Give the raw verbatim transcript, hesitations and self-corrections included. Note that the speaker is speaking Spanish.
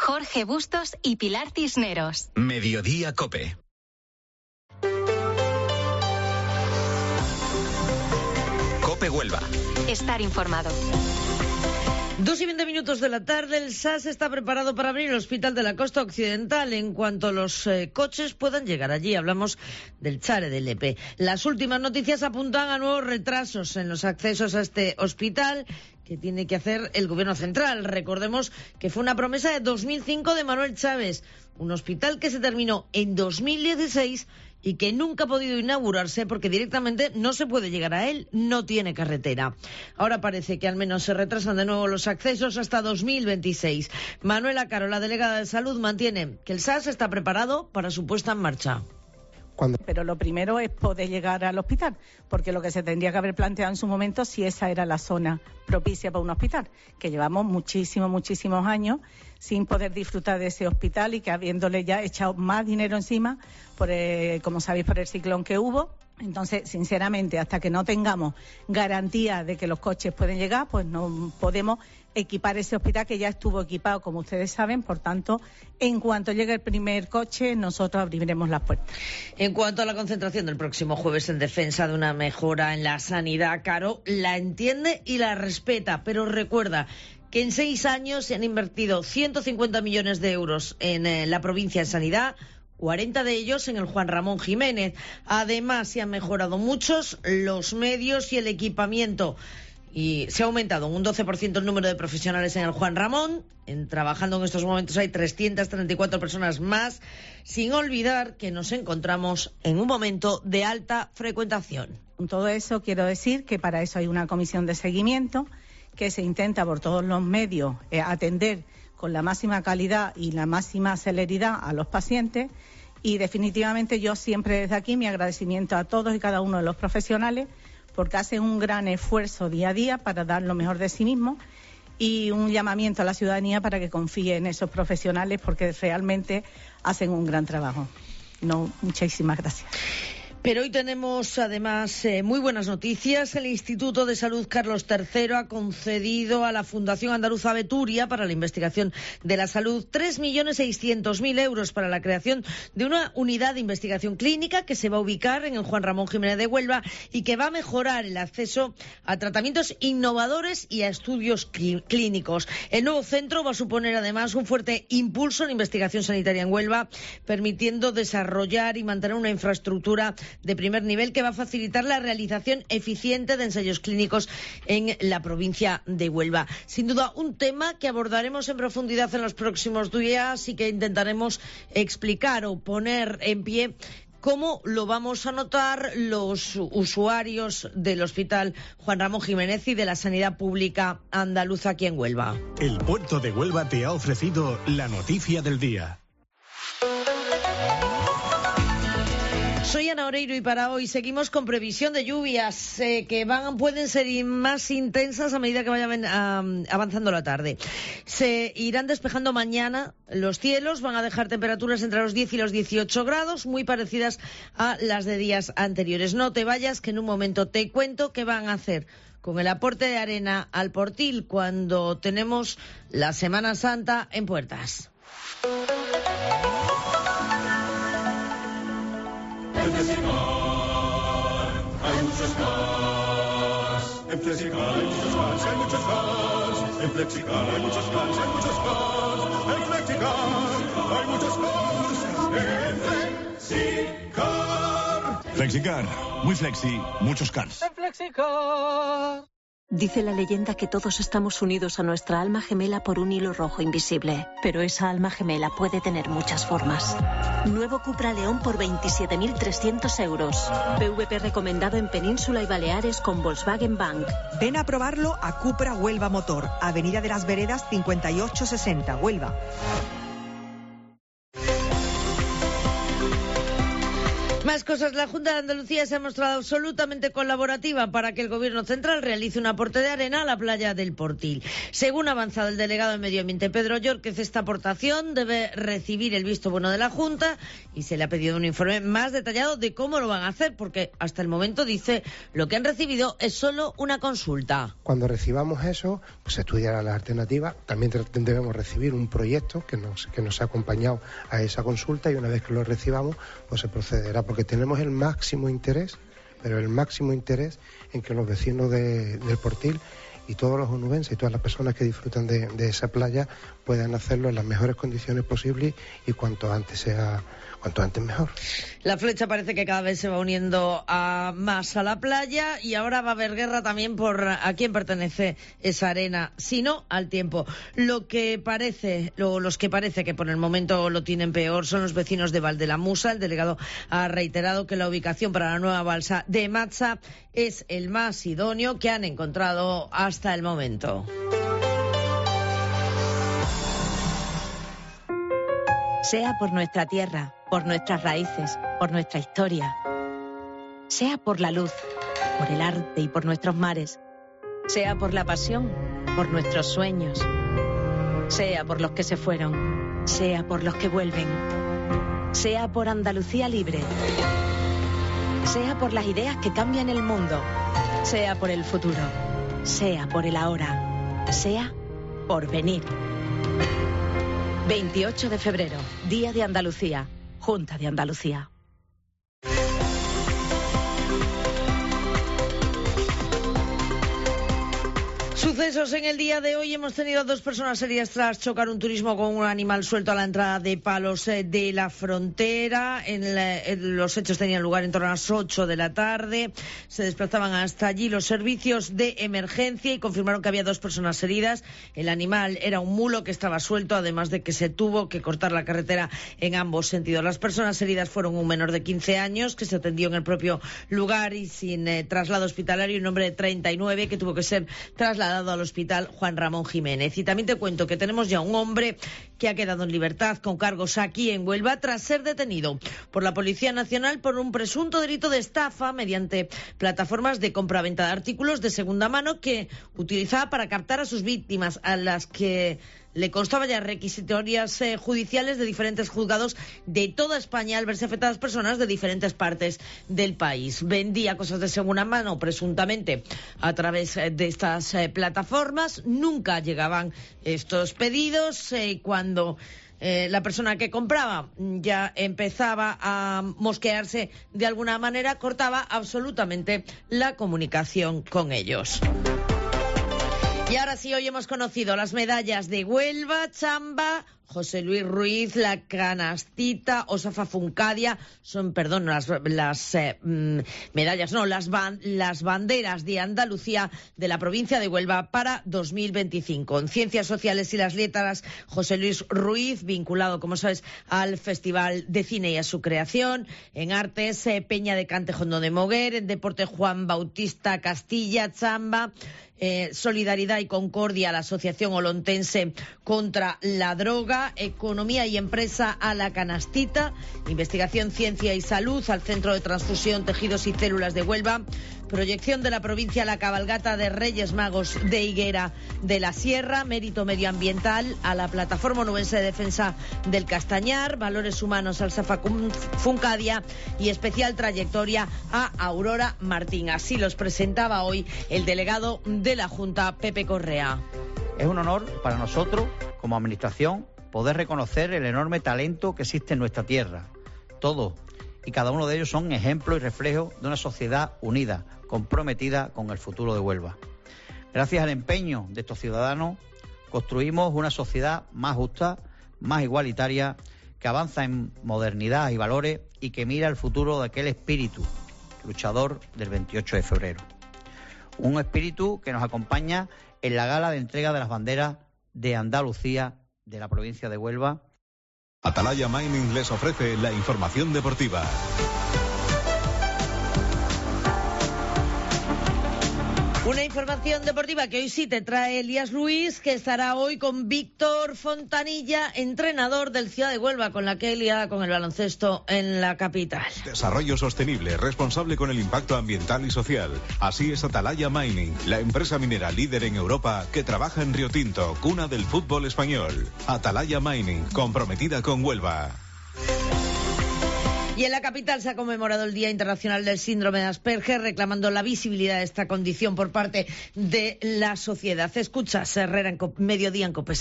Jorge Bustos y Pilar Cisneros. Mediodía COPE. COPE Huelva. Estar informado. Dos y veinte minutos de la tarde, el S A S está preparado para abrir el Hospital de la Costa Occidental en cuanto los eh, coches puedan llegar allí. Hablamos del Chare de Lepe. Las últimas noticias apuntan a nuevos retrasos en los accesos a este hospital que tiene que hacer el Gobierno central. Recordemos que fue una promesa de dos mil cinco de Manuel Chávez, un hospital que se terminó en dos mil dieciséis y que nunca ha podido inaugurarse porque directamente no se puede llegar a él, no tiene carretera. Ahora parece que al menos se retrasan de nuevo los accesos hasta dos mil veintiséis. Manuela Caro, la delegada de Salud, mantiene que el S A S está preparado para su puesta en marcha. Pero lo primero es poder llegar al hospital, porque lo que se tendría que haber planteado en su momento si esa era la zona propicia para un hospital, que llevamos muchísimos, muchísimos años sin poder disfrutar de ese hospital y que habiéndole ya echado más dinero encima, por el, como sabéis, por el ciclón que hubo. Entonces, sinceramente, hasta que no tengamos garantía de que los coches pueden llegar, pues no podemos equipar ese hospital que ya estuvo equipado, como ustedes saben. Por tanto, en cuanto llegue el primer coche, nosotros abriremos las puertas. En cuanto a la concentración del próximo jueves en defensa de una mejora en la sanidad, Caro la entiende y la respeta, pero recuerda que en seis años se han invertido ciento cincuenta millones de euros en eh, la provincia en sanidad, cuarenta de ellos en el Juan Ramón Jiménez. Además, se han mejorado muchos los medios y el equipamiento. Y se ha aumentado un doce por ciento el número de profesionales en el Juan Ramón. En, trabajando en estos momentos hay trescientas treinta y cuatro personas más, sin olvidar que nos encontramos en un momento de alta frecuentación. Con todo eso quiero decir que para eso hay una comisión de seguimiento que se intenta por todos los medios eh, atender con la máxima calidad y la máxima celeridad a los pacientes. Y definitivamente yo siempre desde aquí mi agradecimiento a todos y cada uno de los profesionales porque hacen un gran esfuerzo día a día para dar lo mejor de sí mismos y un llamamiento a la ciudadanía para que confíe en esos profesionales porque realmente hacen un gran trabajo. No, muchísimas gracias. Pero hoy tenemos además eh, muy buenas noticias. El Instituto de Salud Carlos tercero ha concedido a la Fundación Andaluza Beturia para la investigación de la salud tres millones seiscientos mil euros para la creación de una unidad de investigación clínica que se va a ubicar en el Juan Ramón Jiménez de Huelva y que va a mejorar el acceso a tratamientos innovadores y a estudios clí- clínicos. El nuevo centro va a suponer además un fuerte impulso en investigación sanitaria en Huelva, permitiendo desarrollar y mantener una infraestructura de primer nivel que va a facilitar la realización eficiente de ensayos clínicos en la provincia de Huelva. Sin duda, un tema que abordaremos en profundidad en los próximos días y que intentaremos explicar o poner en pie cómo lo vamos a notar los usuarios del Hospital Juan Ramón Jiménez y de la sanidad pública andaluza aquí en Huelva. El Puerto de Huelva te ha ofrecido la noticia del día. Soy Ana Oreiro y para hoy seguimos con previsión de lluvias eh, que van pueden ser más intensas a medida que vaya um, avanzando la tarde. Se irán despejando mañana los cielos, van a dejar temperaturas entre los diez y los dieciocho grados, muy parecidas a las de días anteriores. No te vayas, que en un momento te cuento qué van a hacer con el aporte de arena al Portil cuando tenemos la Semana Santa en puertas. En Flexicar hay muchos cars. En Flexicar hay muchos cars, hay muchos cars. En Flexicar hay muchos cars, hay muchos cars. En Flexicar hay muchos cars. En Flexicar. Flexicar, muy flexi, muchos cars. En Flexicar. Dice la leyenda que todos estamos unidos a nuestra alma gemela por un hilo rojo invisible, pero esa alma gemela puede tener muchas formas. Nuevo Cupra León por veintisiete mil trescientos euros. P V P recomendado en Península y Baleares con Volkswagen Bank. Ven a probarlo a Cupra Huelva Motor, Avenida de las Veredas cincuenta y ocho sesenta, Huelva. Más cosas. La Junta de Andalucía se ha mostrado absolutamente colaborativa para que el Gobierno central realice un aporte de arena a la playa del Portil. Según ha avanzado el delegado de Medio Ambiente, Pedro Llórquez, esta aportación debe recibir el visto bueno de la Junta y se le ha pedido un informe más detallado de cómo lo van a hacer, porque hasta el momento, dice, lo que han recibido es solo una consulta. Cuando recibamos eso, pues se estudiará las alternativas. También debemos recibir un proyecto que nos, que nos ha acompañado a esa consulta, y una vez que lo recibamos, pues se procederá, porque tenemos el máximo interés, pero el máximo interés en que los vecinos de, del Portil y todos los onubenses y todas las personas que disfrutan de, de esa playa puedan hacerlo en las mejores condiciones posibles y cuanto antes sea, cuanto antes mejor. La Flecha parece que cada vez se va uniendo a más a la playa, y ahora va a haber guerra también por a quién pertenece esa arena, si no al tiempo. Lo que parece, lo, los que parece que por el momento lo tienen peor son los vecinos de Valdelamusa. El delegado ha reiterado que la ubicación para la nueva balsa de Matsa es el más idóneo que han encontrado hasta el momento. Sea por nuestra tierra, por nuestras raíces, por nuestra historia. Sea por la luz, por el arte y por nuestros mares. Sea por la pasión, por nuestros sueños. Sea por los que se fueron, sea por los que vuelven. Sea por Andalucía libre. Sea por las ideas que cambian el mundo. Sea por el futuro. Sea por el ahora. Sea por venir. veintiocho de febrero, Día de Andalucía, Junta de Andalucía. Sucesos en el día de hoy. Hemos tenido dos personas heridas tras chocar un turismo con un animal suelto a la entrada de Palos de la Frontera. En la, en los hechos tenían lugar en torno a las ocho de la tarde. Se desplazaban hasta allí los servicios de emergencia y confirmaron que había dos personas heridas. El animal era un mulo que estaba suelto, además de que se tuvo que cortar la carretera en ambos sentidos. Las personas heridas fueron un menor de quince años que se atendió en el propio lugar y sin eh, traslado hospitalario, y un hombre de treinta y nueve que tuvo que ser trasladado al hospital Juan Ramón Jiménez. Y también te cuento que tenemos ya un hombre que ha quedado en libertad con cargos aquí en Huelva tras ser detenido por la Policía Nacional por un presunto delito de estafa mediante plataformas de compra-venta de artículos de segunda mano que utilizaba para captar a sus víctimas, a las que le constaba ya requisitorias eh, judiciales de diferentes juzgados de toda España al verse afectadas personas de diferentes partes del país. Vendía cosas de segunda mano, presuntamente, a través eh, de estas eh, plataformas. Nunca llegaban estos pedidos. Eh, cuando eh, la persona que compraba ya empezaba a mosquearse de alguna manera, cortaba absolutamente la comunicación con ellos. Y ahora sí, hoy hemos conocido las medallas de Huelva, Chamba, José Luis Ruiz, la canastita, Osafa Funcadia, son, perdón, las, las eh, medallas, no, las, ban, las banderas de Andalucía de la provincia de Huelva para dos mil veinticinco. En Ciencias Sociales y las Letras, José Luis Ruiz, vinculado, como sabes, al Festival de Cine y a su creación. En Artes, eh, Peña de Cantejondo de Moguer. En Deporte, Juan Bautista Castilla, Chamba. Eh, Solidaridad y Concordia, la Asociación Olontense contra la Droga. Economía y Empresa, a la canastita. Investigación, Ciencia y Salud, al Centro de Transfusión, Tejidos y Células de Huelva. Proyección de la provincia, la cabalgata de Reyes Magos de Higuera de la Sierra. Mérito medioambiental, a la Plataforma Onubense de Defensa del Castañar. Valores humanos, al Safa Funcadia. Y especial trayectoria a Aurora Martín. Así los presentaba hoy el delegado de la Junta, Pepe Correa. Es un honor para nosotros, como administración, poder reconocer el enorme talento que existe en nuestra tierra. Todos y cada uno de ellos son ejemplo y reflejo de una sociedad unida, comprometida con el futuro de Huelva. Gracias al empeño de estos ciudadanos, construimos una sociedad más justa, más igualitaria, que avanza en modernidad y valores y que mira el futuro de aquel espíritu luchador del veintiocho de febrero. Un espíritu que nos acompaña en la gala de entrega de las banderas de Andalucía de la provincia de Huelva. Atalaya Mining les ofrece la información deportiva. Una información deportiva que hoy sí te trae Elías Ruiz, que estará hoy con Víctor Fontanilla, entrenador del Ciudad de Huelva, con la que liga con el baloncesto en la capital. Desarrollo sostenible, responsable con el impacto ambiental y social. Así es Atalaya Mining, la empresa minera líder en Europa que trabaja en Río Tinto, cuna del fútbol español. Atalaya Mining, comprometida con Huelva. Y en la capital se ha conmemorado el Día Internacional del Síndrome de Asperger, reclamando la visibilidad de esta condición por parte de la sociedad. Escuchas Herrera en Mediodía en COPE.